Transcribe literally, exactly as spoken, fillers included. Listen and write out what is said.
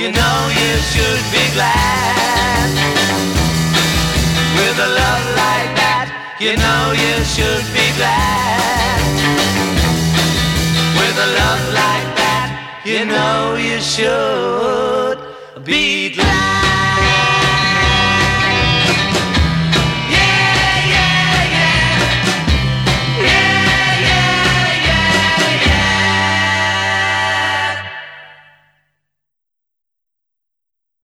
you know you should be glad. With a love like that, you know you should be glad. With a love like that, you know you should be glad.